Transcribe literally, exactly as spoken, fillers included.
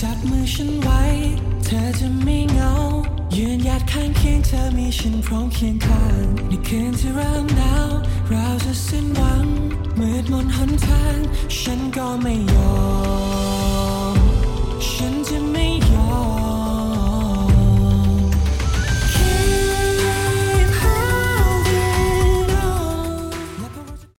จับมือฉันไว้เธอจะไม่เหงายืนหยัดข้างเคียงเธอมีฉันพร้อมเคียงข้างในคืนที่เริ่มหนาวเราจะสิ้นหวังมืดมนหนทางฉันก็ไม่ยอม